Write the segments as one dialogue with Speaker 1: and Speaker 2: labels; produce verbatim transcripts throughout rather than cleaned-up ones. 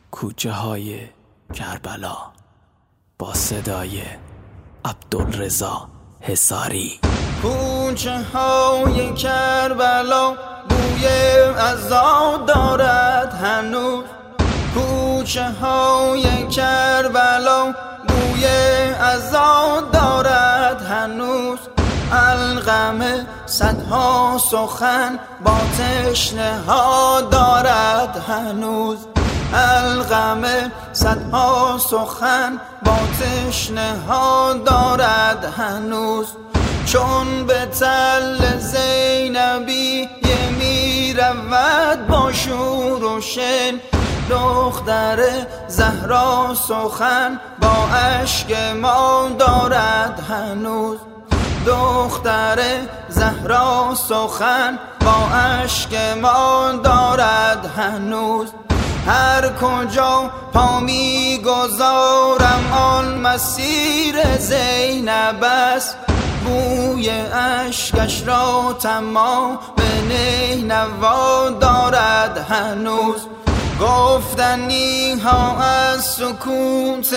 Speaker 1: کوچه های کربلا با صدای عبدالرضا حصاری.
Speaker 2: کوچه های کربلا بوی عزا دارد هنوز، کوچه های کربلا بوی عزا دارد هنوز. القمه صدها سخن با تشنه ها دارد هنوز، القمه صدها سخن با تشنه ها دارد هنوز. چون به تل زینبی می رود با شور و شن، دختر زهرا سخن با اشک ما دارد هنوز، دختر زهرا سخن با اشک ما دارد هنوز. هر کجا پا می گذارم آن مسیر زینب است، بوی اشکش را تمام به نینوا دارد هنوز. گفتنی ها از سکوت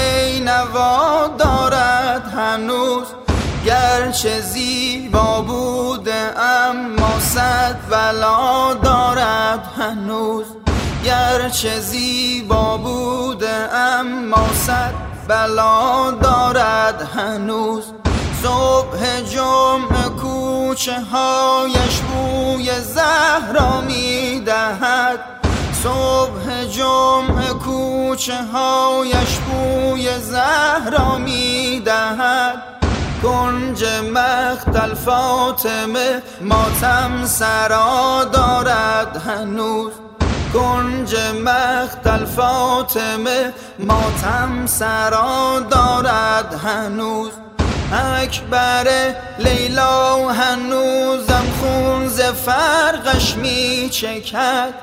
Speaker 2: نینوا دارد هنوز، گرچه زیبا بوده اما صد بلا دارد هنوز، گرچه زیبا بوده اما صد بلا دارد هنوز. صبح جمعه کوچه هایش بوی زهرا می دهد، صبح جمعه کوچه هایش بوی زهرا می دهد. کنج مقتل فاطمه ماتم سرا دارد هنوز، کنج مقتل فاطمه ماتم سرا دارد هنوز. اکبر لیلا هنوزم خون ز فرقش می چکد،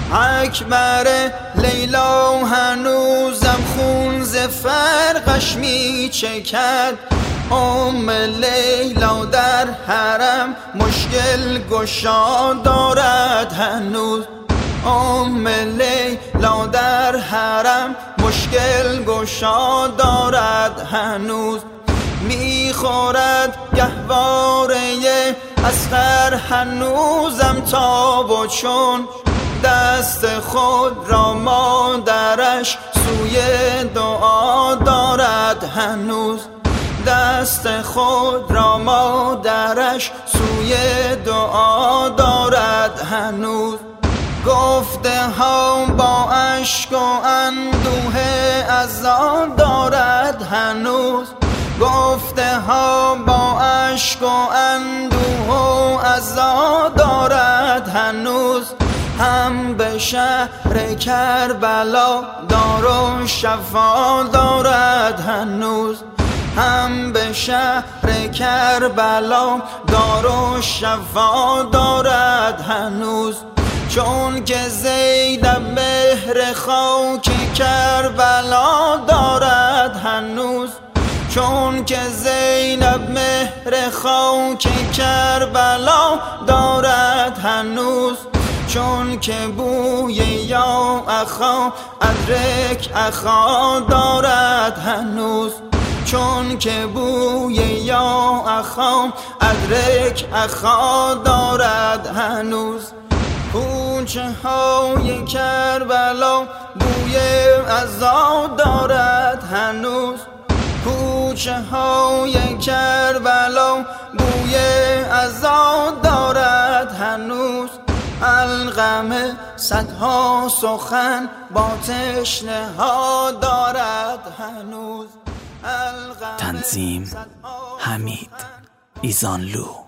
Speaker 2: اکبر لیلا هنوزم خون ز فرقش می چکد. ام لیلا در حرم مشکل گشا دارد هنوز، ام لیلا در حرم مشکل گشا دارد هنوز. میخورد گهواره اصغر هنوزم تاب و چون، دست خود را مادرش سوی دعا دارد هنوز، دست خود را مادرش سوی دعا دارد هنوز. گفته ها با اشک و اندوه عزا دارد هنوز، گفته ها با اشک و اندوه و عزا دارد هنوز. هم به شهر کربلا دار و شفا دارد هنوز، هم به شهر کربلا دار و شفا دارد هنوز. چون که زینب مهر خاک کربلا دارد هنوز، چون که زینب مهر خاک کربلا دارد هنوز. چون که بوی یا اخا ادرک اخا دارد هنوز، چون که بوی یا اخا ادرک اخا دارد هنوز. کوچه های کربلا بوی عزا دارد هنوز، کوچه های کربلا بوی عزا دارد هنوز. القمه صدها سخن با تشنه ها دارد هنوز.
Speaker 1: تنظیم حمید ایزانلو.